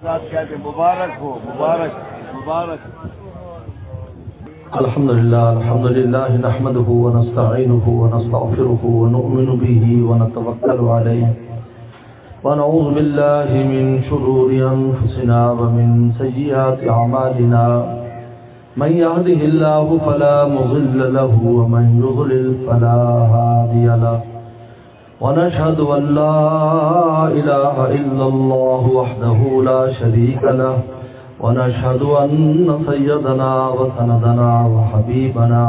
مبارک ہو، مبارک مبارک۔ الحمد لله نحمده ونستعينه ونستغفره ونؤمن به ونتوكل عليه ونعوذ بالله من شرور أنفسنا ومن سيئات أعمالنا من يهده الله فلا مضل له ومن يضلل فلا هادي له ونشهد أن لا إله إلا الله وحده لا شريك له ونشهد أن سيدنا وسندنا وحبيبنا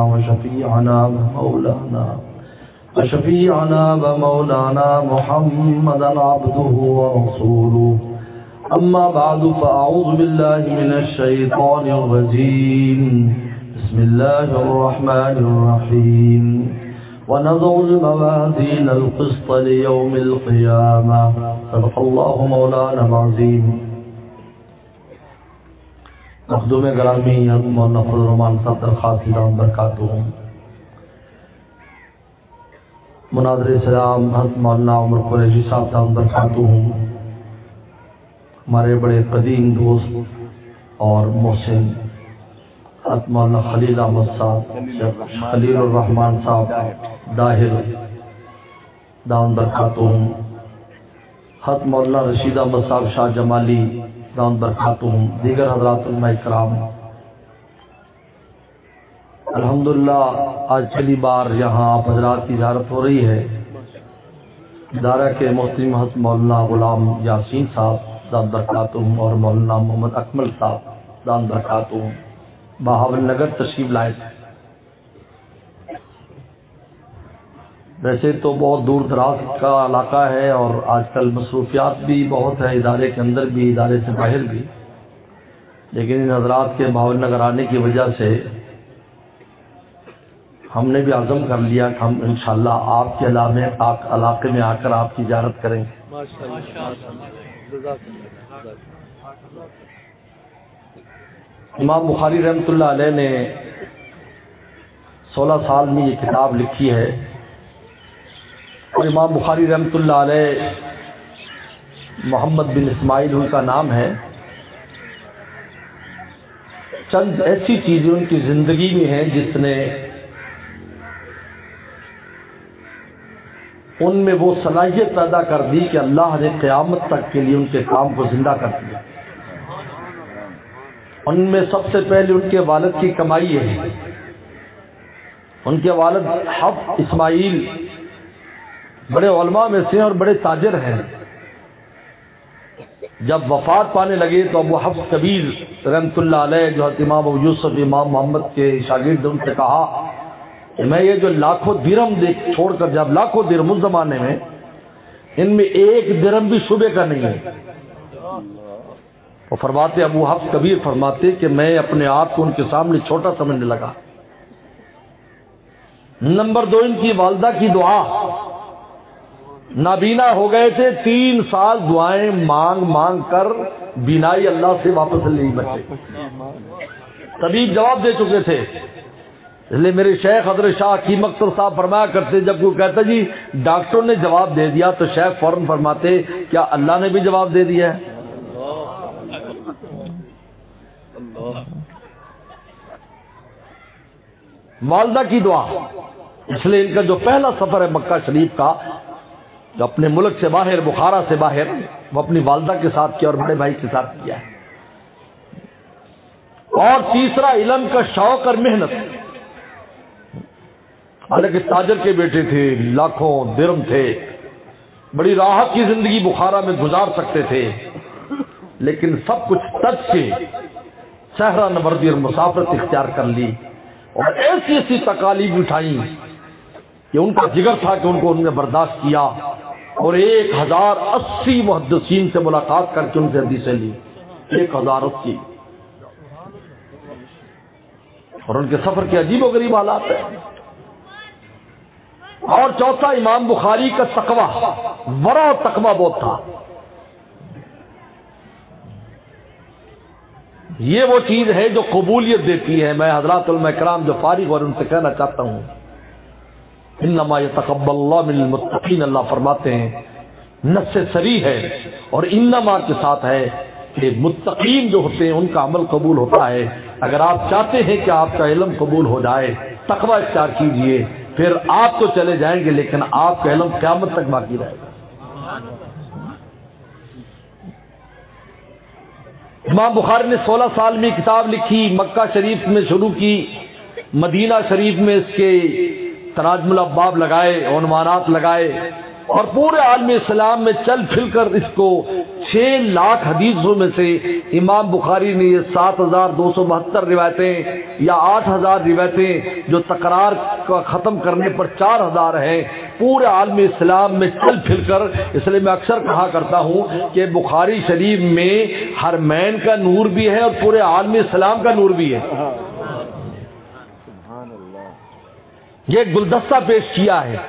وشفيعنا ومولانا محمدا عبده ورسوله أما بعد فأعوذ بالله من الشيطان الرجيم بسم الله الرحمن الرحيم ونضع الموازين القسط ليوم القيامة صدق الله مولانا العظيم مخدوم گرامی مولانا فضل الرحمان صاحب درخواست دام برکاتہ ہوں، مناظر اسلام حضرت مولانا عمر قریشی صاحب دام برکاتہ ہوں، ہمارے بڑے قدیم دوست اور محسن حضرت مولانا خلیل احمد صاحب، خلیل الرحمان صاحب داہر دام برکاتہ ہوں، حضرت مولانا رشید احمد صاحب شاہ جمالی دام برکاتہ ہوں، دیگر حضرات علماء کرام۔ الحمدللہ آج پہلی بار یہاں آپ حضرات کی زیارت ہو رہی ہے۔ ادارہ کے محترم حضرت مولانا غلام یاسین صاحب دام برکاتہ ہوں اور مولانا محمد اکمل صاحب دام برکاتہ ہوں بہاول نگر تشریف لائے تھے۔ ویسے تو بہت دور دراز کا علاقہ ہے اور آج کل مصروفیات بھی بہت ہے، ادارے کے اندر بھی ادارے سے باہر بھی، لیکن ان حضرات کے بہاول نگر آنے کی وجہ سے ہم نے بھی عزم کر لیا کہ ہم انشاءاللہ آپ کے علاقے میں آ کر آپ کی زیارت کریں گے۔ امام بخاری رحمۃ اللہ علیہ نے 16 سال میں یہ کتاب لکھی ہے، اور امام بخاری رحمۃ اللہ علیہ محمد بن اسماعیل ان کا نام ہے۔ چند ایسی چیزیں ان کی زندگی میں ہیں جس نے ان میں وہ صلاحیت پیدا کر دی کہ اللہ نے قیامت تک کے لیے ان کے کام کو زندہ کر دیا۔ ان میں سب سے پہلے ان کے والد کی کمائی ہے۔ ان کے والد حفظ اسماعیل بڑے علماء میں سے اور بڑے تاجر ہیں۔ جب وفات پانے لگے تو ابو حفظ کبیر رحمۃ اللہ علیہ جو امام ابو یوسف امام محمد کے شاگرد ان سے کہا کہ میں یہ جو لاکھوں درہم چھوڑ کر، جب لاکھوں درہم اس زمانے میں، ان میں ایک درہم بھی شعبے کا نہیں ہے۔ وہ فرماتے ابو حفظ کبیر فرماتے کہ میں اپنے آپ کو ان کے سامنے چھوٹا سمجھنے لگا۔ نمبر 2، ان کی والدہ کی دعا۔ نابینا ہو گئے تھے، 3 سال دعائیں مانگ مانگ کر بینائی اللہ سے واپس نہیں بچے۔ طبیب جواب دے چکے تھے، اس لیے میرے شیخ حضرت شاہ حکیم اختر صاحب فرمایا کرتے جب کوئی کہتا جی ڈاکٹروں نے جواب دے دیا تو شیخ فوراً فرماتے کیا اللہ نے بھی جواب دے دیا ہے؟ والدہ کی دعا، اس لیے ان کا جو پہلا سفر ہے مکہ شریف کا، جو اپنے ملک سے باہر، بخارا سے باہر، وہ اپنی والدہ کے ساتھ کیا اور بڑے بھائی کے ساتھ کیا ہے۔ اور تیسرا علم کا شوق اور محنت۔ حالانکہ تاجر کے بیٹے تھے، لاکھوں درہم تھے، بڑی راحت کی زندگی بخارا میں گزار سکتے تھے، لیکن سب کچھ تج کے صحرا نوردی اور مسافرت اختیار کر لی، اور ایسی ایسی تکالیف اٹھائیں کہ ان کا جگر تھا کہ ان کو انہوں نے برداشت کیا، اور 1080 محدثین سے ملاقات کر کے ان سے حدیثیں لی، 1080۔ اور ان کے سفر کے عجیب و غریب حالات ہیں۔ اور چوتھا، امام بخاری کا تقویٰ، ورع و تقویٰ بہت تھا۔ یہ وہ چیز ہے جو قبولیت دیتی ہے۔ میں حضرات علماء کرام جو فارغ اور ان سے کہنا چاہتا ہوں، انما یتقبل اللہ من المتقین، اللہ فرماتے ہیں نص سری ہے اور انما کے ساتھ ہے کہ متقین جو ہوتے ہیں ان کا عمل قبول ہوتا ہے۔ اگر آپ چاہتے ہیں کہ آپ کا علم قبول ہو جائے، تقوی اختیار کیجئے، پھر آپ تو چلے جائیں گے لیکن آپ کا علم قیامت تک باقی رہے گا۔ امام بخاری نے 16 سال میں کتاب لکھی، مکہ شریف میں شروع کی، مدینہ شریف میں اس کے تراجم الابواب لگائے، عنوانات لگائے، اور پورے عالم اسلام میں چل پھر کر اس کو 6 لاکھ حدیثوں میں سے امام بخاری نے یہ 7272 روایتیں یا 8000 روایتیں جو تکرار کا ختم کرنے پر 4000 ہیں، پورے عالم اسلام میں چل پھر کر، اس لیے میں اکثر کہا کرتا ہوں کہ بخاری شریف میں حرمین کا نور بھی ہے اور پورے عالم اسلام کا نور بھی ہے۔ یہ گلدستہ پیش کیا ہے،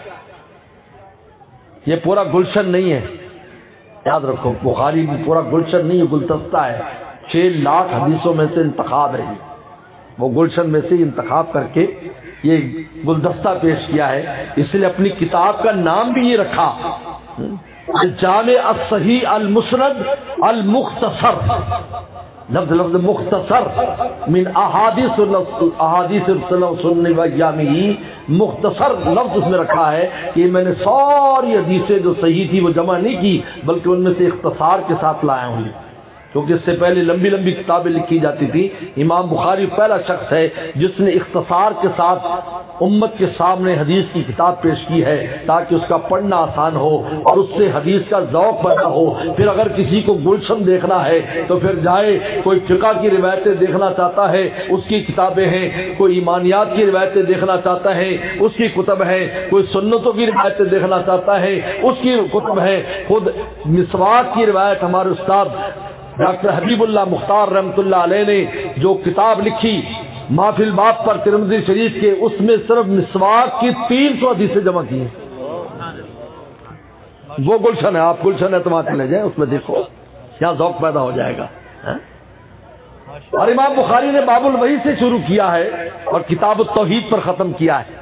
یہ پورا گلشن نہیں ہے، یاد رکھو، بخاری بھی پورا گلشن نہیں ہے، گلدستہ ہے۔ 6 لاکھ حدیثوں میں سے انتخاب ہے، وہ گلشن میں سے انتخاب کر کے یہ گلدستہ پیش کیا ہے۔ اس لیے اپنی کتاب کا نام بھی یہ رکھا، الجامع الصحیح المسند المختصر، لفظ مختصر من احادیث سنن و ایامہ، مختصر لفظ اس میں رکھا ہے کہ میں نے ساری حدیثیں جو صحیح تھی وہ جمع نہیں کی بلکہ ان میں سے اختصار کے ساتھ لایا ہوں، کیونکہ اس سے پہلے لمبی لمبی کتابیں لکھی جاتی تھی۔ امام بخاری پہلا شخص ہے جس نے اختصار کے ساتھ امت کے سامنے حدیث کی کتاب پیش کی ہے تاکہ اس کا پڑھنا آسان ہو اور اس سے حدیث کا ذوق پیدا ہو۔ پھر اگر کسی کو گلشن دیکھنا ہے تو پھر جائے، کوئی فقہ کی روایتیں دیکھنا چاہتا ہے اس کی کتابیں ہیں، کوئی ایمانیات کی روایتیں دیکھنا چاہتا ہے اس کی کتب ہیں، کوئی سنتوں کی روایتیں دیکھنا چاہتا ہے اس کی کتب ہیں۔ خود مسواک کی روایت ہمارے استاد ڈاکٹر حبیب اللہ مختار رحمۃ اللہ علیہ نے جو کتاب لکھی محفل باب پر ترمذی شریف کے، اس میں صرف مسواک کی 300 حدیثیں جمع کی ہیں۔ وہ گلشن ہے، آپ گلشن اعتماد لے جائیں، اس میں دیکھو، یہاں ذوق پیدا ہو جائے گا۔ اور امام بخاری نے باب الوحی سے شروع کیا ہے اور کتاب التوحید پر ختم کیا ہے،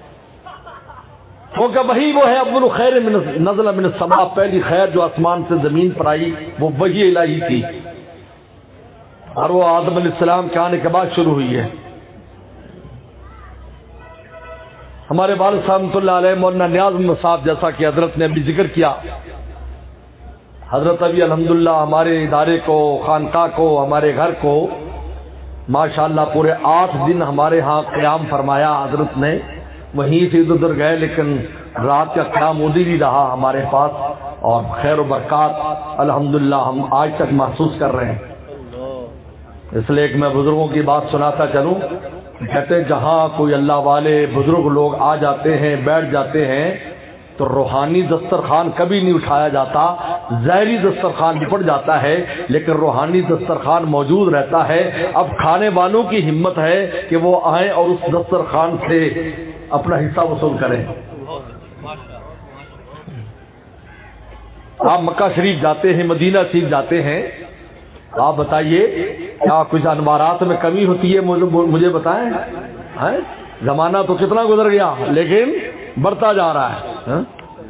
کیونکہ وہی وہ ہے اول خیر من نزل من السماء، پہلی خیر جو آسمان سے زمین پر آئی وہ وحی الہی تھی، اور وہ آدم علیہ السلام کے آنے کے بعد شروع ہوئی ہے۔ ہمارے والد صاحب رحمۃ اللہ علیہ مولانا نیاز احمد صاحب، جیسا کہ حضرت نے ابھی ذکر کیا، حضرت ابھی الحمدللہ ہمارے ادارے کو، خانقاہ کو، ہمارے گھر کو ماشاءاللہ پورے 8 دن ہمارے ہاں قیام فرمایا حضرت نے، وہیں سے ادھر ادھر گئے لیکن رات کا قیام ادھر ہی رہا ہمارے پاس، اور خیر و برکات الحمدللہ ہم آج تک محسوس کر رہے ہیں۔ اس لیے کہ میں بزرگوں کی بات سناتا چلوں، کہتے ہیں جہاں کوئی اللہ والے بزرگ لوگ آ جاتے ہیں، بیٹھ جاتے ہیں، تو روحانی دسترخوان کبھی نہیں اٹھایا جاتا، ظاہری دسترخوان نپٹ جاتا ہے لیکن روحانی دسترخوان موجود رہتا ہے۔ اب کھانے والوں کی ہمت ہے کہ وہ آئیں اور اس دسترخوان سے اپنا حصہ وصول کریں۔ آپ مکہ شریف جاتے ہیں، مدینہ شریف جاتے ہیں، آپ بتائیے کیا کچھ انوارات میں کمی ہوتی ہے؟ مجھے بتائیں، زمانہ تو کتنا گزر گیا لیکن بڑھتا جا رہا ہے۔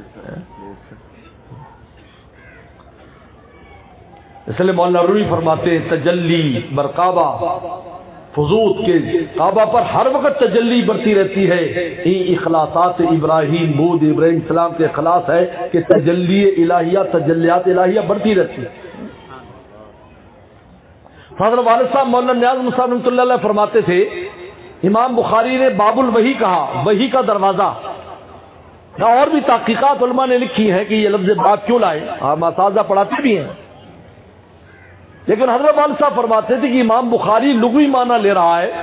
اس لیے مولانا رومی فرماتے ہیں تجلی برقابہ فضوت کے کعبہ پر ہر وقت تجلی بڑھتی رہتی ہے۔ اخلاصات ابراہیم بود ابراہیم السلام کے اخلاص ہے کہ تجلی الہیہ، تجلیات الہیہ بڑھتی رہتی ہے۔ حضرت والد صاحب مولانا نیاز مصعب رحمۃ اللہ علیہ فرماتے تھے، امام بخاری نے باب الوحی کہا، وحی کا دروازہ۔ اور بھی تحقیقات علماء نے لکھی ہے کہ یہ لفظ باب کیوں لائے، ہم اساتذہ پڑھاتے بھی ہیں، لیکن حضرت والد صاحب فرماتے تھے کہ امام بخاری لغوی معنی لے رہا ہے۔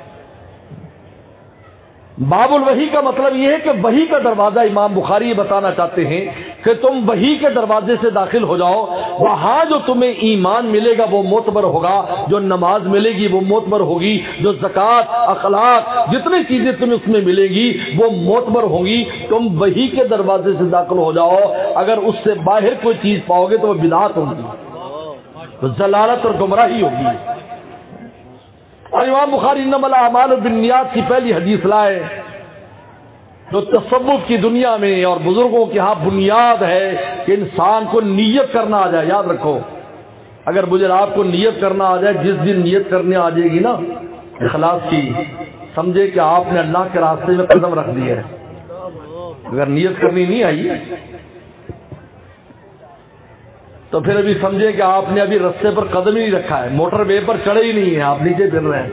باب الوحی کا مطلب یہ ہے کہ وحی کا دروازہ، امام بخاری یہ بتانا چاہتے ہیں کہ تم وحی کے دروازے سے داخل ہو جاؤ، وہاں جو تمہیں ایمان ملے گا وہ معتبر ہوگا، جو نماز ملے گی وہ معتبر ہوگی، جو زکوٰۃ، اخلاق، جتنی چیزیں تمہیں اس میں ملے گی وہ معتبر ہوں گی۔ تم وحی کے دروازے سے داخل ہو جاؤ، اگر اس سے باہر کوئی چیز پاؤ گے تو وہ بدعت ہوگی، ضلالت اور گمراہی ہوگی۔ اور امام بخاری انما الاعمال بالنیات کی پہلی حدیث لائے جو تصوف کی دنیا میں اور بزرگوں کے ہاں بنیاد ہے کہ انسان کو نیت کرنا آ جائے۔ یاد رکھو اگر مجھے رات کو نیت کرنا آ جائے، جس دن نیت کرنے آ جائے گی نا اخلاص کی، سمجھے کہ آپ نے اللہ کے راستے میں قدم رکھ دیا ہے۔ اگر نیت کرنی نہیں آئی تو پھر ابھی سمجھے کہ آپ نے ابھی رستے پر قدم ہی نہیں رکھا ہے، موٹر وے پر چڑھے ہی نہیں ہے، آپ نیچے پھر رہے ہیں۔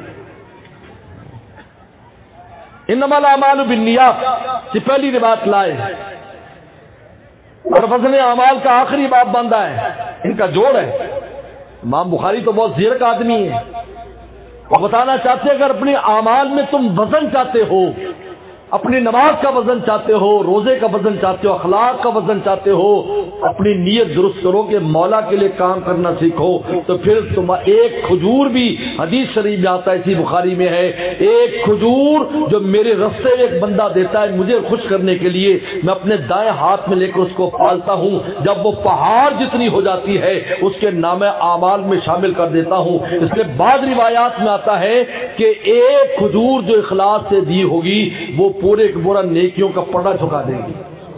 انما الاعمال بالنیات کی پہلی روایت لائے، اور وزن اعمال کا آخری باب باندھا ہے، ان کا جوڑ ہے۔ امام بخاری تو بہت زیرک آدمی ہے، وہ بتانا چاہتے ہیں اگر اپنے اعمال میں تم وزن چاہتے ہو، اپنی نماز کا وزن چاہتے ہو، روزے کا وزن چاہتے ہو، اخلاق کا وزن چاہتے ہو، اپنی نیت درست کرو کہ مولا کے لیے کام کرنا سیکھو، تو پھر تم ایک کھجور بھی، حدیث شریف میں آتا ہے، اسی بخاری میں ہے، ایک کھجور جو میرے رستے میں ایک بندہ دیتا ہے مجھے خوش کرنے کے لیے، میں اپنے دائیں ہاتھ میں لے کر اس کو پالتا ہوں، جب وہ پہاڑ جتنی ہو جاتی ہے اس کے نام اعمال میں شامل کر دیتا ہوں۔ اس لیے بعض روایات میں آتا ہے کہ ایک کھجور جو اخلاص سے دی ہوگی وہ پورے کا پورا نیکیوں کا پڑا چکا دے گی۔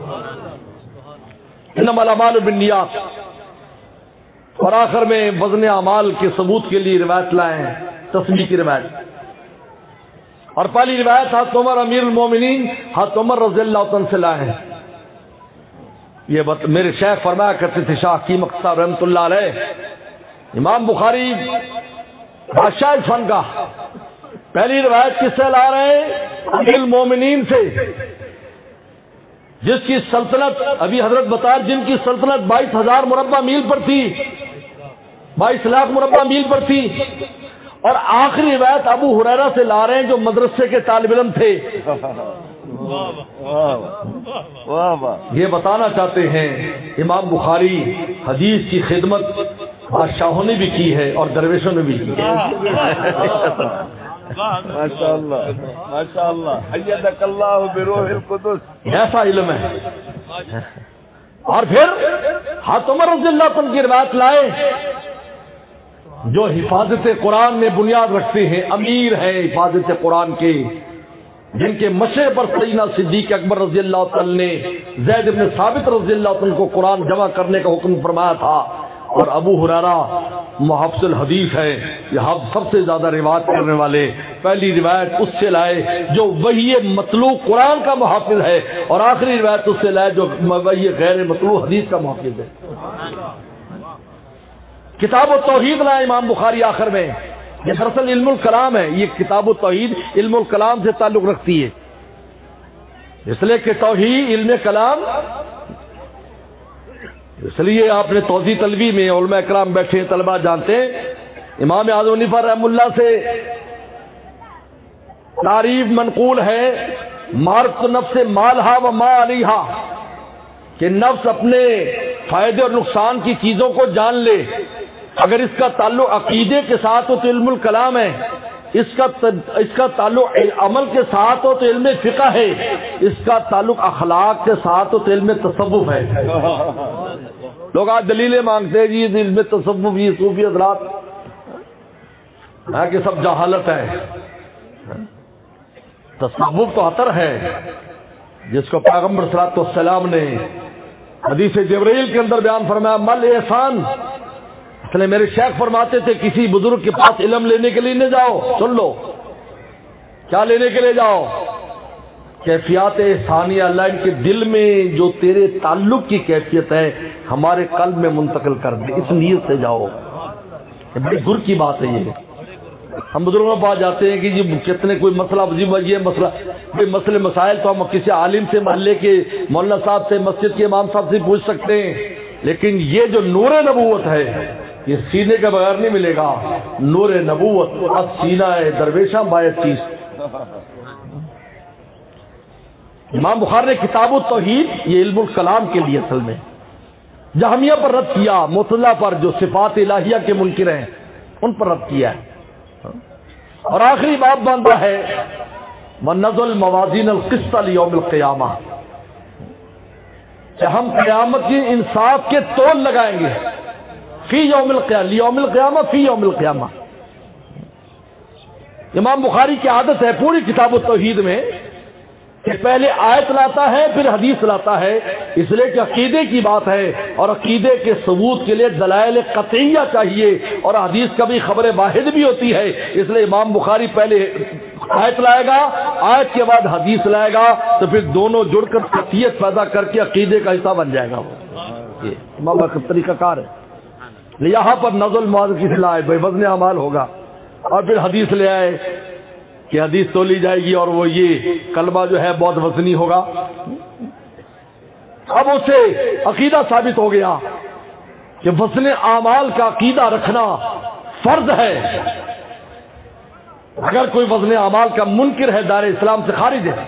انما الاعمال بالنیات۔ اور آخر میں وزن اعمال کے ثبوت کے لیے روایت لائے ہیں، تسمیح کی روایت، اور پہلی روایت حضرت عمر امیر المومنین حضرت عمر رضی اللہ عنہ سے لائے ہیں۔ یہ میرے شیخ فرمایا کرتے تھے، شاہ حکیم صاحب رحمۃ اللہ علیہ، امام بخاری بادشاہ فن کا پہلی روایت کس سے لا رہے ہیں؟ امیر المومنین سے، جس کی سلطنت ابھی حضرت بتا، جن کی سلطنت 22,000 مربع میل پر تھی، 22 لاکھ مربع میل پر تھی، اور آخری روایت ابو ہریرہ سے لا رہے ہیں جو مدرسے کے طالب علم تھے۔ یہ بتانا چاہتے ہیں امام بخاری حدیث کی خدمت بادشاہوں نے بھی کی ہے اور درویشوں نے بھی کی ہے۔ ماشاء اللہ ماشاء اللہ، ایدک اللہ بروح القدس، ایسا علم ہے۔ اور پھر حضرت عمر رضی اللہ عنہ کی روایت لائے جو حفاظت قرآن میں بنیاد رکھتے ہیں، امیر ہیں حفاظت قرآن کے، جن کے مشرے پر سیدنا صدیق اکبر رضی اللہ عنہ نے زید بن ثابت رضی اللہ عنہ کو قرآن جمع کرنے کا حکم فرمایا تھا، اور ابو ہریرہ محفظ الحدیث ہے، یہ سب سے زیادہ روایت کرنے والے، پہلی روایت اس سے لائے جو وحی مطلوع قرآن کا محافظ ہے، اور آخری روایت اس سے لائے جو وحی غیر مطلوع حدیث کا محافظ ہے۔ کتاب التوحید لائے امام بخاری آخر میں، یہ دراصل علم الکلام ہے، یہ کتاب التوحید علم الکلام سے تعلق رکھتی ہے، اس لیے کہ توحید علم کلام، اس لیے آپ نے توضیح طلبی میں علماء کرام بیٹھے ہیں، طلبہ جانتے ہیں، امام اعظم حنیفہ رحم اللہ سے تعریف منقول ہے، معرفت نفس مالہا و ما علیہا، کہ نفس اپنے فائدے اور نقصان کی چیزوں کو جان لے، اگر اس کا تعلق عقیدے کے ساتھ ہو تو علم الکلام ہے، اس کا تعلق عمل کے ساتھ ہو تو علم فقہ ہے، اس کا تعلق اخلاق کے ساتھ ہو تو علم تصوف ہے۔ لوگ آج دلیلیں مانگتے ہیں جی علم تصوف، یہ صوفی حضرات کہ سب جہالت ہے۔ تصوف تو عطر ہے جس کو پیغمبر صلی اللہ علیہ وسلم نے حدیث جبرائیل کے اندر بیان فرمایا، مل احسان، اس لیے میرے شیخ فرماتے تھے کسی بزرگ کے پاس علم لینے کے لیے نہ جاؤ، سن لو کیا لینے کے لیے جاؤ، کیفیات ثانیہ، اللہ ان کے دل میں جو تیرے تعلق کی کیفیت ہے ہمارے قلب میں منتقل کر دے، اس نیت سے جاؤ۔ یہ بڑی گر کی بات ہے، یہ ہم بزرگوں کے پاس جاتے ہیں کہ جی کتنے کوئی مسئلہ، یہ مسئلہ، بھائی مسئلے مسائل تو ہم کسی عالم سے، محلے کے مولانا صاحب سے، مسجد کے امام صاحب سے پوچھ سکتے ہیں، لیکن یہ جو نور نبوت ہے یہ سینے کے بغیر نہیں ملے گا۔ نور نبوت اب سینہ ہے درویشاں باید چیز۔ امام بخاری نے کتاب التوحید یہ علم الکلام کے لیے اصل میں جہمیہ پر رد کیا، معتزلہ پر جو صفات الہیہ کے منکر ہیں ان پر رد کیا ہے، اور آخری باب باندھا ہے وَنَضَعُ الْمَوَازِينَ الْقِسْطَ لِيَوْمِ الْقِيَامَةِ، کہ ہم قیامت کی انصاف کے تول لگائیں گے، فی یوم القیامہ، لیوم القیامہ، فی یوم القیامہ۔ امام بخاری کی عادت ہے پوری کتاب التوحید میں کہ پہلے آیت لاتا ہے پھر حدیث لاتا ہے، اس لیے کہ عقیدے کی بات ہے اور عقیدے کے ثبوت کے لیے دلائل قطعیہ چاہیے، اور حدیث کا بھی خبر واحد بھی ہوتی ہے، اس لیے امام بخاری پہلے آیت لائے گا، آیت کے بعد حدیث لائے گا، تو پھر دونوں جڑ کر قطعیت پیدا کر کے عقیدے کا حصہ بن جائے گا۔ یہ امام کا طریقہ کار ہے۔ یہاں پر نزل معاذ کی لائے بھائی وزن اعمال ہوگا، اور پھر حدیث لے آئے کہ حدیث تو لی جائے گی اور وہ یہ کلمہ جو ہے بہت وزنی ہوگا۔ اب اسے عقیدہ ثابت ہو گیا کہ وزن اعمال کا عقیدہ رکھنا فرض ہے۔ اگر کوئی وزن اعمال کا منکر ہے دار اسلام سے خارج ہے۔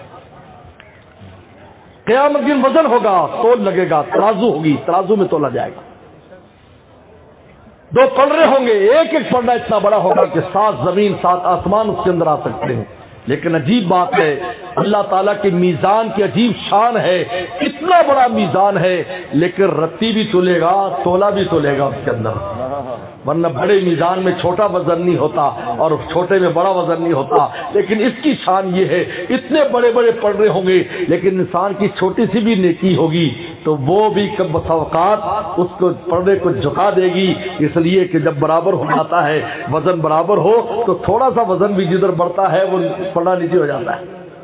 قیامت دن وزن ہوگا، تول لگے گا، ترازو ہوگی، ترازو میں تولا جائے گا۔ دو پلڑے ہوں گے، ایک ایک پلڑا اتنا بڑا ہوگا کہ 7 زمین 7 آسمان اس کے اندر آ سکتے ہیں۔ لیکن عجیب بات ہے، اللہ تعالیٰ کے میزان کی عجیب شان ہے، اتنا بڑا میزان ہے لیکن رتی بھی تولے گا، تولا بھی تولے گا اس کے اندر، ورنہ بڑے میزان میں چھوٹا وزن نہیں ہوتا اور چھوٹے میں بڑا وزن نہیں ہوتا۔ لیکن اس کی شان یہ ہے، اتنے بڑے بڑے پلڑے ہوں گے لیکن انسان کی چھوٹی سی بھی نیکی ہوگی تو وہ بھی بس اوقات اس کو پلڑے کو جھکا دے گی، اس لیے کہ جب برابر ہو جاتا ہے، وزن برابر ہو تو تھوڑا سا وزن بھی جدھر بڑھتا ہے وہ پلڑا نیچے ہو جاتا ہے۔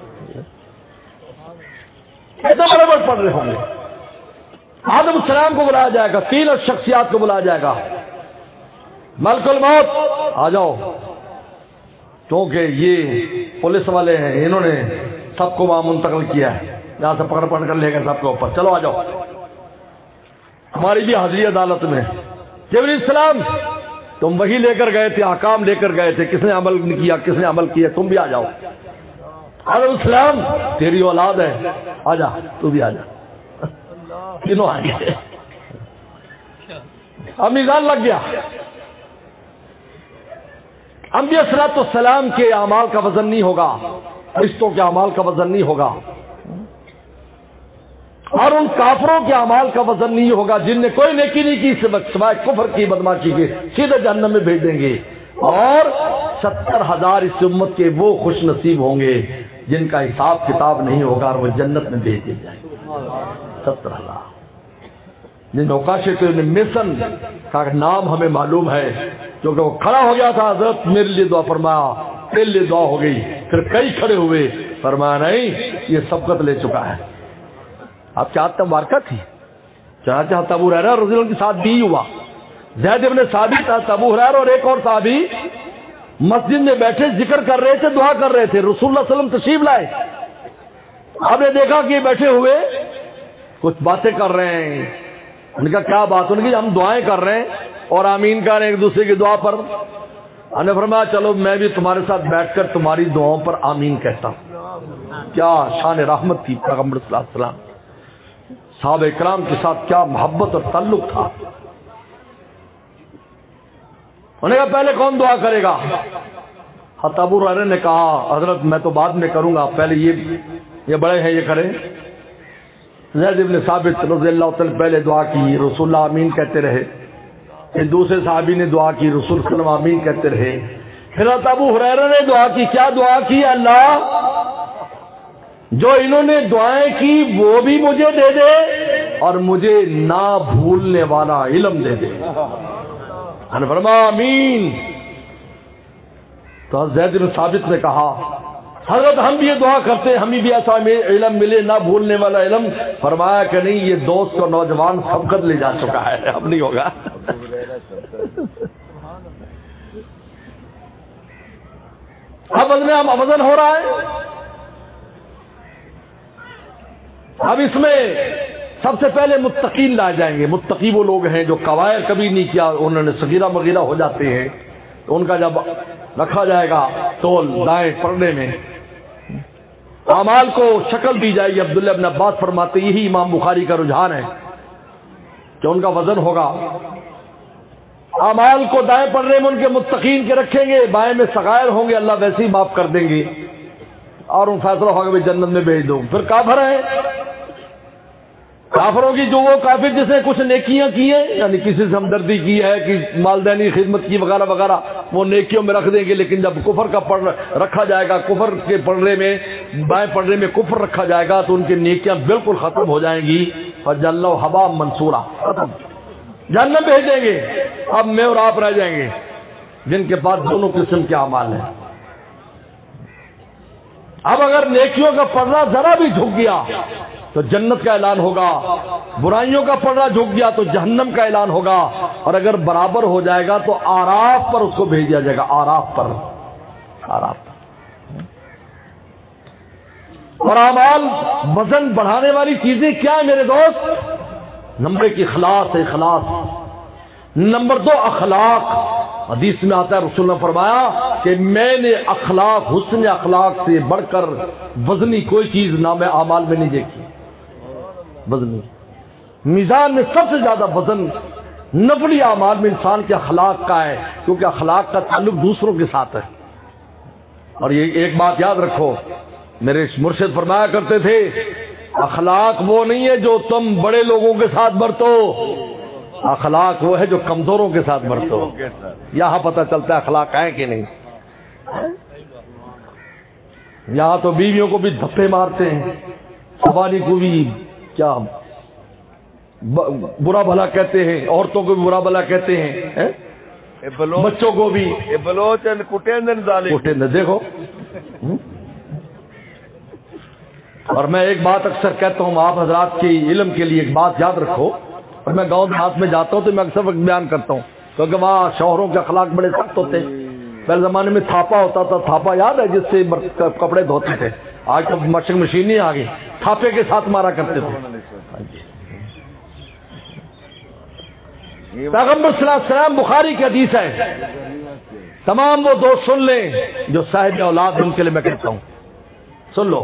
اتنے بڑے بڑے پلڑے ہوں گے۔ آدم السلام کو بلایا جائے گا، 3 شخصیات کو بلایا جائے گا، ملک الموت آ جاؤ، کیونکہ یہ پولیس والے ہیں، انہوں نے سب کو وہاں منتقل کیا ہے، یہاں سے پکڑ کر لے گئے سب کے اوپر، چلو آ جاؤ، ہماری بھی حاضری عدالت میں۔ جبرائیل السلام تم وہی لے کر گئے تھے، احکام لے کر گئے تھے، کس نے عمل کیا، کس نے عمل کیا، تم بھی آ جاؤ۔ آدم السلام تیری اولاد ہے، آ جا، تو بھی آ جا، تینوں آ گئے۔ اب میزان لگ گیا۔ انبیاء صلوات والسلام کے اعمال کا وزن نہیں ہوگا، فرشتوں کے اعمال کا وزن نہیں ہوگا، اور ان کافروں کے اعمال کا وزن نہیں ہوگا جن نے کوئی نیکی نہیں کی سوائے کفر کی، بدماشی کی، سیدھے جہنم میں بھیج دیں گے۔ اور 70,000 اس امت کے وہ خوش نصیب ہوں گے جن کا حساب کتاب نہیں ہوگا اور وہ جنت میں بھیج دیے جائیں گے۔ 70,000 جن اوقاشے کے میسن کا نام ہمیں معلوم ہے، کیونکہ وہ کھڑا ہو گیا تھا، حضرت میرے لیے دعا فرمایا، تیرے لیے دعا ہو گئی، پھر کئی کھڑے ہوئے، فرمایا نہیں یہ سبقت لے چکا ہے۔ آپ کیا مبارکہ تھی، چنانچہ ابو ہریرہ رضی اللہ عنہ کے ساتھ بھی ہوا، زید بن ثابت، ابو ہریرہ اور ایک اور صحابی مسجد میں بیٹھے ذکر کر رہے تھے، دعا کر رہے تھے، رسول اللہ صلی اللہ علیہ وسلم تشریف لائے، آپ نے دیکھا کہ بیٹھے ہوئے کچھ باتیں کر رہے ہیں۔ ان کا کیا بات، ان کی ہم دعائیں کر رہے ہیں اور آمین کر رہے ہیں ایک دوسرے کی دعا پر۔ ہم نے فرمایا چلو میں بھی تمہارے ساتھ بیٹھ کر تمہاری دعاؤں پر آمین کہتا ہوں۔ کیا شان رحمت تھی پیغمبر صلی اللہ علیہ وسلم، صحابہ کرام کے ساتھ کیا محبت اور تعلق تھا۔ انہوں نے کہا پہلے کون دعا کرے گا؟ حضرت ابو ہریرہ نے کہا حضرت میں تو بعد میں کروں گا، پہلے یہ بڑے ہیں یہ کریں۔ زید بن ثابت رضی اللہ تعالی پہلے دعا کی، رسول اللہ آمین کہتے رہے، پھر دوسرے صحابی نے دعا کی، رسول صلی اللہ علیہ وسلم آمین کہتے رہے، پھر حضرت ابو ہریرہ نے دعا کی، کیا دعا کی؟ اللہ جو انہوں نے دعائیں کی وہ بھی مجھے دے دے اور مجھے نہ بھولنے والا علم دے دے۔ فرمایا آمین۔ تو زید بن ثابت نے کہا حضرت ہم بھی یہ دعا کرتے ہیں، ہمیں بھی ایسا علم ملے نہ بھولنے والا علم۔ فرمایا کہ نہیں، یہ دوست اور نوجوان سبقت لے جا چکا ہے، اب نہیں ہوگا۔ اب وزن ہو رہا ہے۔ اب اس میں سب سے پہلے متقین لائے جائیں گے۔ متقی وہ لوگ ہیں جو قبائر کبھی نہیں کیا، انہوں نے صغیرہ مغیرہ ہو جاتے ہیں، تو ان کا جب رکھا جائے گا تول دائیں پردے میں، اعمال کو شکل دی جائے گی۔ عبداللہ ابن عباس فرماتے یہی امام بخاری کا رجحان ہے کہ ان کا وزن ہوگا، اعمال کو دائیں پردے میں ان کے متقین کے رکھیں گے، بائیں میں صغائر ہوں گے، اللہ ویسے ہی معاف کر دیں گے اور ان فیصلہ ہوگا کہ جنت میں بھیج دو۔ پھر کافر ہیں، کافروں کی جو وہ کافر جس نے کچھ نیکیاں کی ہیں، یعنی کسی سے ہمدردی کی ہے، کہ والدینی خدمت کی وغیرہ وغیرہ، وہ نیکیوں میں رکھ دیں گے، لیکن جب کفر کا رکھا جائے گا، کفر کے پڑھنے میں، بائیں پڑھنے میں کفر رکھا جائے گا تو ان کی نیکیاں بالکل ختم ہو جائیں گی، فجعلناہ ھباء منثورا، ختم، جہنم بھیج دیں گے۔ اب میں اور آپ رہ جائیں گے جن کے پاس دونوں قسم کے اعمال ہیں۔ اب اگر نیکیوں کا پردہ ذرا بھی جھک گیا تو جنت کا اعلان ہوگا، برائیوں کا پردہ جھک گیا تو جہنم کا اعلان ہوگا، اور اگر برابر ہو جائے گا تو آراف پر اس کو بھیج دیا جائے گا، آراف پر، آراف پر۔ اور اعمال وزن بڑھانے والی چیزیں کیا ہیں میرے دوست؟ نمبر 1 اخلاص ہے، اخلاص۔ نمبر 2 اخلاق۔ حدیث میں آتا ہے رسول نے فرمایا کہ میں نے اخلاق، حسن اخلاق سے بڑھ کر وزنی کوئی چیز نام اعمال میں نہیں دیکھی۔ وزنی میزان میں سب سے زیادہ وزن نفلی اعمال میں انسان کے اخلاق کا ہے، کیونکہ اخلاق کا تعلق دوسروں کے ساتھ ہے۔ اور یہ ایک بات یاد رکھو، میرے مرشد فرمایا کرتے تھے اخلاق وہ نہیں ہے جو تم بڑے لوگوں کے ساتھ برتو، اخلاق وہ ہے جو کمزوروں کے ساتھ برتو۔ یہاں پتہ چلتا ہے اخلاق ہے کہ نہیں۔ یہاں تو بیویوں کو بھی دھپے مارتے ہیں، سواری کو بھی کیا برا بھلا کہتے ہیں، عورتوں کو بھی برا بھلا کہتے ہیں، بچوں کو بھی دیکھو۔ اور میں ایک بات اکثر کہتا ہوں، آپ حضرات کی علم کے لیے ایک بات یاد رکھو، اور میں گاؤں دیہات میں جاتا ہوں تو میں اکثر وقت بیان کرتا ہوں، کیونکہ وہاں شوہروں کے اخلاق بڑے سخت ہوتے ہیں۔ پہلے زمانے میں تھاپا ہوتا تھا، تھاپا یاد ہے جس سے کپڑے دھوتے تھے، آج تو واشنگ مشین نہیں آ گئی، تھاپے کے ساتھ مارا کرتے تھے۔ پیغمبر صلی اللہ علیہ وسلم، بخاری کی حدیث ہے، تمام وہ دوست سن لیں جو صاحب اولاد ان کے لیے میں کہتا ہوں، سن لو۔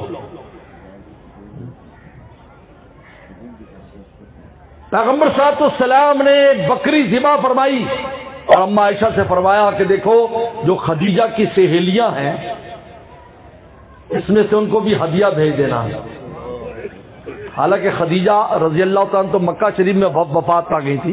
پیغمبر صلی اللہ علیہ وسلم نے بکری ذبح فرمائی اور اما عائشہ سے فرمایا کہ دیکھو جو خدیجہ کی سہیلیاں ہیں اس میں سے ان کو بھی ہدیہ بھیج دینا۔ حالانکہ خدیجہ رضی اللہ تعالیٰ تو مکہ شریف میں وفات پا گئی تھی،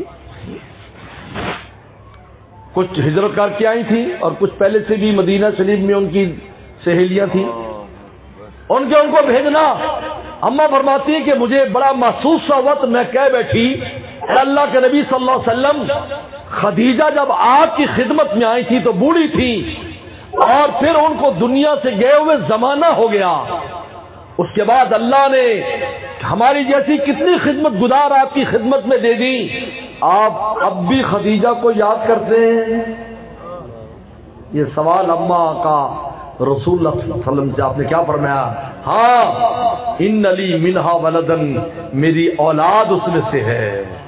کچھ ہجرت کر کے آئی تھی اور کچھ پہلے سے بھی مدینہ شریف میں ان کی سہیلیاں تھیں، ان کو بھیجنا۔ اما فرماتی ہے کہ مجھے بڑا محسوس ہوا تو میں کہہ بیٹھی، اے اللہ کے نبی صلی اللہ علیہ وسلم، خدیجہ جب آپ کی خدمت میں آئی تھی تو بوڑھی تھی، اور پھر ان کو دنیا سے گئے ہوئے زمانہ ہو گیا، اس کے بعد اللہ نے ہماری جیسی کتنی خدمت گزار آپ کی خدمت میں دے دی، آپ اب بھی خدیجہ کو یاد کرتے ہیں؟ یہ سوال اما کا رسول اللہ صلی اللہ علیہ وسلم سے آپ نے کیا فرمایا؟ ہاں، ان علی منہا ولدن، میری اولاد اس میں سے ہے۔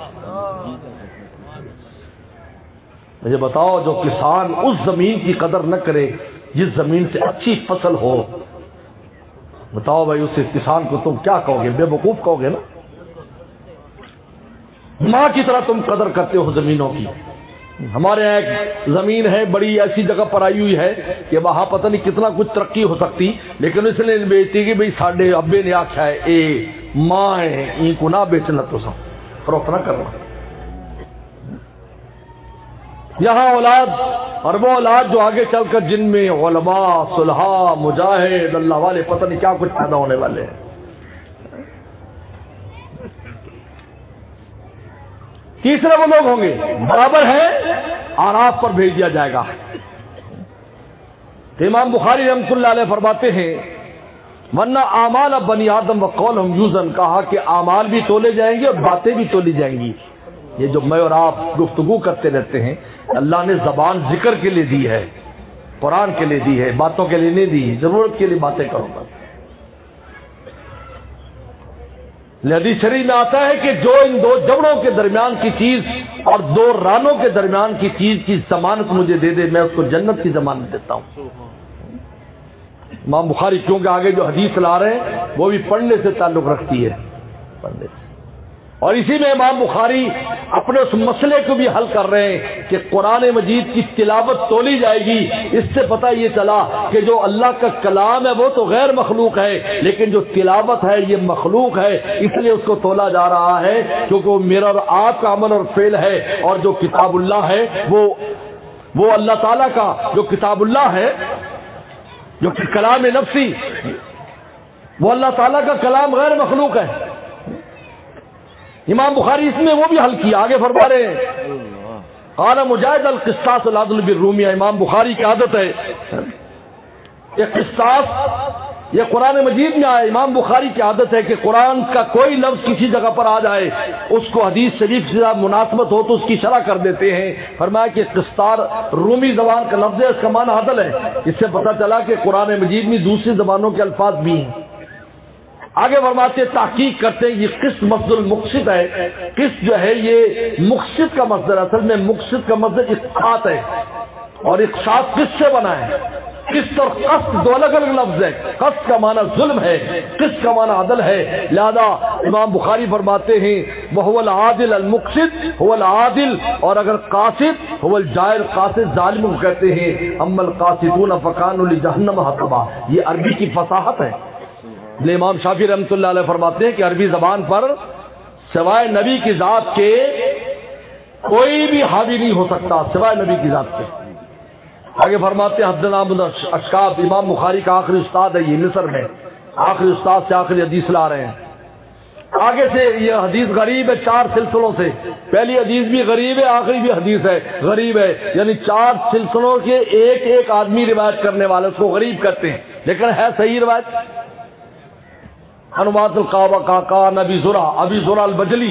مجھے بتاؤ، جو کسان اس زمین کی قدر نہ کرے جس زمین سے اچھی فصل ہو، بتاؤ بھائی اسے کسان کو تم کیا کہو گے؟ بے وقوف کہو گے نا۔ ماں کی طرح تم قدر کرتے ہو زمینوں کی۔ ہمارے یہاں ایک زمین ہے بڑی ایسی جگہ پر آئی ہوئی ہے کہ وہاں پتہ نہیں کتنا کچھ ترقی ہو سکتی، لیکن اس نے بیچتی کہ بھئی ساڈے ابے نے آخیا ہے اے ماں ہے، ان کو نہ بیچنا، تو سب فروخت نہ کرنا۔ یہاں اولاد، اور وہ اولاد جو آگے چل کر جن میں علماء، صلحاء، مجاہد، اللہ والے، پتہ نہیں کیا کچھ پیدا ہونے والے ہیں۔ تیسرے وہ لوگ ہوں گے برابر ہیں، آراف پر بھیج دیا جائے گا۔ امام بخاری رحمۃ اللہ علیہ فرماتے ہیں ورنہ اعمال بنی آدم وقولہم یوزن، کہا کہ اعمال بھی تولے جائیں گے اور باتیں بھی تولی جائیں گی۔ یہ جو میں اور آپ گفتگو کرتے رہتے ہیں، اللہ نے زبان ذکر کے لیے دی ہے، قرآن کے لیے دی ہے، باتوں کے لیے نہیں دی، ضرورت کے لیے باتیں کرو گا۔ حدیث شریف میں آتا ہے کہ جو ان دو جبڑوں کے درمیان کی چیز اور دو رانوں کے درمیان کی چیز کی ضمانت مجھے دے دے، میں اس کو جنت کی ضمانت دیتا ہوں۔ امام بخاری کیونکہ آگے جو حدیث لا رہے ہیں وہ بھی پڑھنے سے تعلق رکھتی ہے، پڑھنے سے۔ اور اسی میں امام بخاری اپنے اس مسئلے کو بھی حل کر رہے ہیں کہ قرآن مجید کی تلاوت تولی جائے گی۔ اس سے پتہ یہ چلا کہ جو اللہ کا کلام ہے وہ تو غیر مخلوق ہے، لیکن جو تلاوت ہے یہ مخلوق ہے، اس لیے اس کو تولا جا رہا ہے کیونکہ وہ میرا اور آپ کا عمل اور فعل ہے، اور جو کتاب اللہ ہے وہ وہ اللہ تعالیٰ کا جو کتاب اللہ ہے، جو کہ کلام نفسی، وہ اللہ تعالیٰ کا کلام غیر مخلوق ہے۔ امام بخاری اس میں وہ بھی حل کیا، آگے فرما رہے ہیں قال مجاہد القسطاس العدل بالرومیہ، امام بخاری کی عادت ہے یہ قسطاس، یہ قرآن مجید میں آئے، امام بخاری کی عادت ہے کہ قرآن کا کوئی لفظ کسی جگہ پر آ جائے، اس کو حدیث شریف سے مناسبت ہو تو اس کی شرح کر دیتے ہیں۔ فرمایا کہ قسطار رومی زبان کا لفظ ہے، اس کا معنی عدل ہے۔ اس سے پتہ چلا کہ قرآن مجید میں دوسری زبانوں کے الفاظ بھی ہیں۔ آگے فرماتے تحقیق کرتے ہیں یہ قسط مصدر المقسط ہے، قسط جو ہے یہ مقسط کا مصدر، اصل میں مقسط کا مصدر اقساط ہے، اور اقساط قسط سے بنا ہے۔ قسط اور قسط دو الگ الگ لفظ ہے، قسط کا معنی ظلم ہے، قسط کا معنی عدل ہے، لہذا امام بخاری فرماتے ہیں وَهُوَ الْعَادِلُ الْمُقْسِطُ هُوَ الْعَادِلُ، اور اگر قاسط هُوَ الْجَائِرُ، قاسط ظالم کو کہتے ہیں، اما القاسطون فَكَانُوا لِجَهَنَّمَ حَطَبًا، یہ عربی کی فصاحت ہے۔ امام شافعی رحمۃ اللہ علیہ فرماتے ہیں کہ عربی زبان پر سوائے نبی کی ذات کے کوئی بھی حاوی نہیں ہو سکتا، سوائے نبی کی ذات کے۔ آگے فرماتے ہیں حدثنا ابن اشکاب، امام بخاری کا آخری استاد ہے یہ مصر میں، آخری استاد سے آخری حدیث لا رہے ہیں۔ آگے سے یہ حدیث غریب ہے 4 سلسلوں سے، پہلی حدیث بھی غریب ہے، آخری بھی حدیث ہے غریب ہے، یعنی 4 سلسلوں کے ایک ایک آدمی روایت کرنے والے اس کو غریب کرتے ہیں، لیکن ہے صحیح روایت۔ انوات القعبہ کا نبی زرع، ابی زرع البجلی،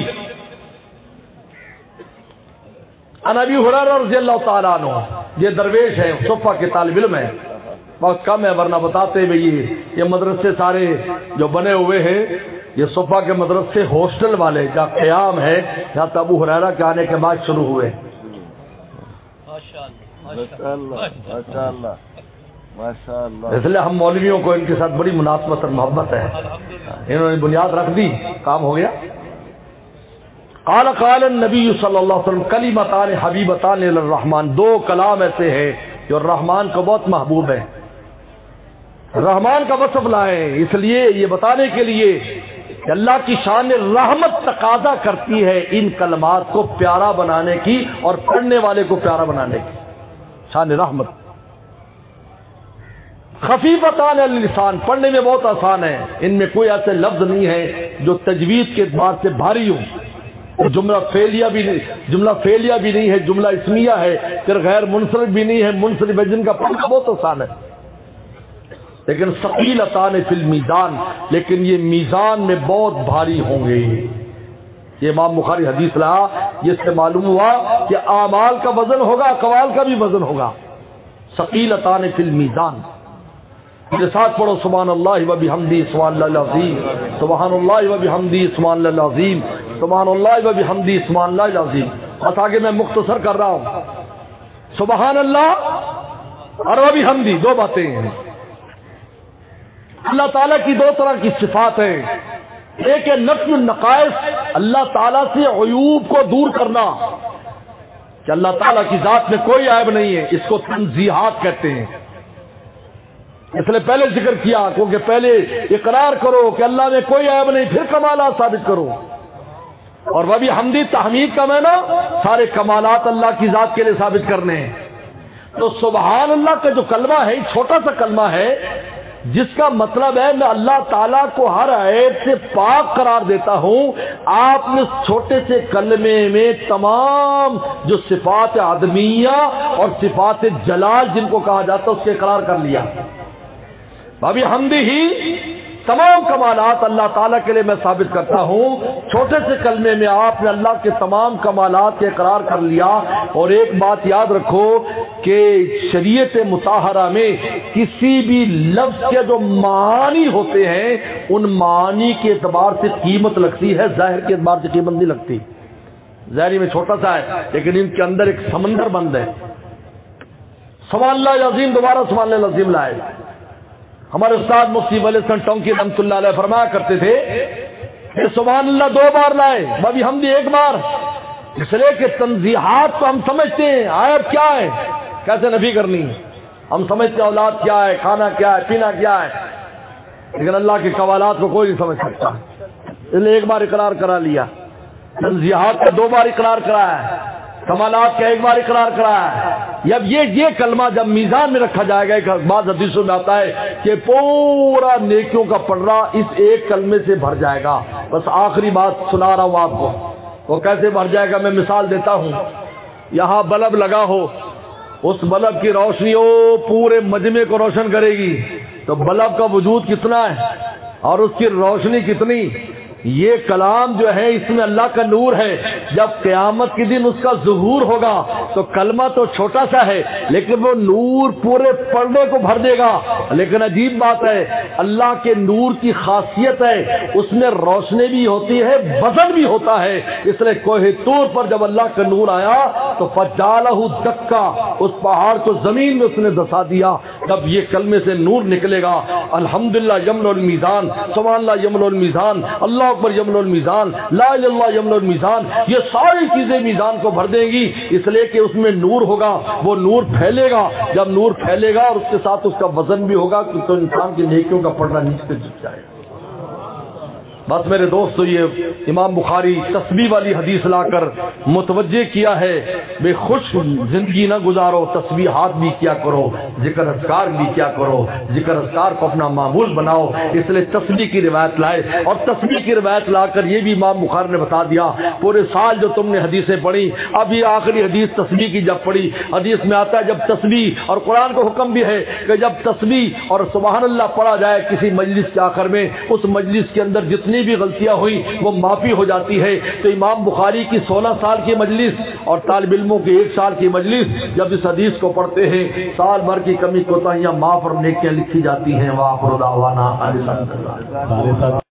ان ابی ہریرہ رضی اللہ تعالیٰ عنہ، یہ درویش ہے، صفہ کے طالب علم ہے، بہت کم ہے ورنہ بتاتے ہیں یہ مدرسے سارے جو بنے ہوئے ہیں یہ صفہ کے مدرسے ہاسٹل والے کا قیام ہے، یہاں تو ابو ہریرہ کے آنے کے بعد شروع ہوئے۔ اس لیے ہم مولویوں کو ان کے ساتھ بڑی مناسبت اور محبت ہے، انہوں نے بنیاد رکھ دی، کام ہو گیا۔ قال قال النبی صلی اللہ علیہ وسلم کلمتان حبیبتان للرحمن، 2 کلام ایسے ہیں جو الرحمن کو بہت محبوب ہے۔ رحمان کا وصف لائے اس لیے یہ بتانے کے لیے کہ اللہ کی شان رحمت تقاضا کرتی ہے ان کلمات کو پیارا بنانے کی اور پڑھنے والے کو پیارا بنانے کی، شان رحمت۔ خفیفتان علی اللسان، پڑھنے میں بہت آسان ہے، ان میں کوئی ایسے لفظ نہیں ہے جو تجوید کے اعتبار سے بھاری ہوں، جملہ فعلیہ بھی نہیں ہے، جملہ اسمیہ ہے، پھر غیر منصرف بھی نہیں ہے، منصرف ہے، جن کا پڑھنا بہت آسان ہے، لیکن ثقیلتان فی المیزان، لیکن یہ میزان میں بہت بھاری ہوں گے۔ یہ امام بخاری حدیث لایا، جس سے معلوم ہوا کہ اعمال کا وزن ہوگا، اقوال کا بھی وزن ہوگا۔ ثقیلتان فی المیزان، میرے ساتھ پڑھو سبحان اللہ و بحمدہ سبحان اللہ العظیم، سبحان اللہ و بحمدہ سبحان اللہ العظیم، سبحان اللہ و بحمدہ سبحان اللہ العظیم۔ بس آگے میں مختصر کر رہا ہوں، سبحان اللہ اور و بحمدہ 2 باتیں ہیں۔ اللہ تعالیٰ کی 2 طرح کی صفات ہیں، ایک ہے نفی النقائص، اللہ تعالیٰ سے عیوب کو دور کرنا، کہ اللہ تعالیٰ کی ذات میں کوئی عیب نہیں ہے، اس کو تنزیہات کہتے ہیں۔ اس لیے پہلے ذکر کیا کیونکہ پہلے اقرار کرو کہ اللہ میں کوئی عیب نہیں، پھر کمالات ثابت کرو۔ اور وہ بھی حمدی تحمید کا معنی سارے کمالات اللہ کی ذات کے لیے ثابت کرنے ہیں۔ تو سبحان اللہ کا جو کلمہ ہے چھوٹا سا کلمہ ہے، جس کا مطلب ہے میں اللہ تعالیٰ کو ہر عیب سے پاک قرار دیتا ہوں۔ آپ نے چھوٹے سے کلمے میں تمام جو صفات آدمیہ اور صفات جلال جن کو کہا جاتا ہے اس کے اقرار کر لیا۔ ابھی حمدی ہی تمام کمالات اللہ تعالیٰ کے لیے میں ثابت کرتا ہوں۔ چھوٹے سے کلمے میں آپ نے اللہ کے تمام کمالات کے اقرار کر لیا۔ اور ایک بات یاد رکھو کہ شریعت مطہرہ میں کسی بھی لفظ کے جو معانی ہوتے ہیں ان معانی کے اعتبار سے قیمت لگتی ہے، ظاہر کے اعتبار سے قیمت نہیں لگتی۔ ظاہری میں چھوٹا سا ہے لیکن ان کے اندر ایک سمندر بند ہے۔ سبحان اللہ العظیم، دوبارہ سبحان اللہ العظیم لائے۔ ہمارے استاد مفتی ولی حسن ٹونکی رحمۃ اللہ علیہ فرمایا کرتے تھے کہ سبحان اللہ 2 بار لائے، بابی حمدی 1 بار، اس لیے کہ تنزیہات تو ہم سمجھتے ہیں عیب کیا ہے، کیسے نفی کرنی ہے، ہم سمجھتے ہیں اولاد کیا ہے، کھانا کیا ہے، پینا کیا ہے، لیکن اللہ کے کمالات کو کوئی نہیں سمجھ سکتا، اس لیے 1 بار اقرار کرا لیا۔ تنزیہات کا 2 بار اقرار کرایا ہے، کمالات کا ایک بار اقرار کرایا ہے. جب یہ کلمہ جب میزان میں رکھا جائے گا، ایک بعض حدیثوں میں آتا ہے کہ پورا نیکیوں کا پڑھنا اس ایک کلمے سے بھر جائے گا. بس آخری بات سنا رہا ہوں آپ کو، وہ کیسے بھر جائے گا میں مثال دیتا ہوں. یہاں بلب لگا ہو، اس بلب کی روشنی وہ پورے مجمع کو روشن کرے گی، تو بلب کا وجود کتنا ہے اور اس کی روشنی کتنی. یہ کلام جو ہے اس میں اللہ کا نور ہے. جب قیامت کے دن اس کا ظہور ہوگا تو کلمہ تو چھوٹا سا ہے لیکن وہ نور پورے پردے کو بھر دے گا. لیکن عجیب بات ہے، اللہ کے نور کی خاصیت ہے اس میں روشنی بھی ہوتی ہے، وزن بھی ہوتا ہے. اس لیے کوہ طور پر جب اللہ کا نور آیا تو فجعلہ دکا، اس پہاڑ کو زمین میں اس نے دسا دیا. جب یہ کلمے سے نور نکلے گا، الحمدللہ یملأ المیزان، سبحان اللہ یملأ المیزان، اللہ پر یملأ المیزان، لا الہ الا اللہ یملأ المیزان، یہ ساری چیزیں میزان کو بھر دیں گی. اس لیے کہ اس میں نور ہوگا، وہ نور پھیلے گا. جب نور پھیلے گا اور اس کے ساتھ اس کا وزن بھی ہوگا تو انسان کی نیکیوں کا پڑھنا نیچے جھک جائے گا. بس میرے دوستو، یہ امام بخاری تسبیح والی حدیث لا کر متوجہ کیا ہے بے خوش زندگی نہ گزارو، تسبیحات بھی کیا کرو، ذکر اذکار بھی کیا کرو، ذکر اذکار کو اپنا معمول بناؤ. اس لیے تسبیح کی روایت لائے، اور تسبیح کی روایت لا کر یہ بھی امام بخاری نے بتا دیا پورے سال جو تم نے حدیثیں پڑھی، اب یہ آخری حدیث تسبیح کی جب پڑھی، حدیث میں آتا ہے جب تسبیح، اور قرآن کو حکم بھی ہے کہ جب تسبیح اور سبحان اللہ پڑھا جائے کسی مجلس کے آخر میں، اس مجلس کے اندر جتنی بھی غلطیاں ہوئی وہ معافی ہو جاتی ہے. تو امام بخاری کی 16 سال کی مجلس اور طالب علموں کی 1 سال کی مجلس جب اس حدیث کو پڑھتے ہیں، سال بھر کی کمی کوتاہیاں معاف اور نیکیاں لکھی جاتی ہیں. وآخر دعوانا الحمدللہ.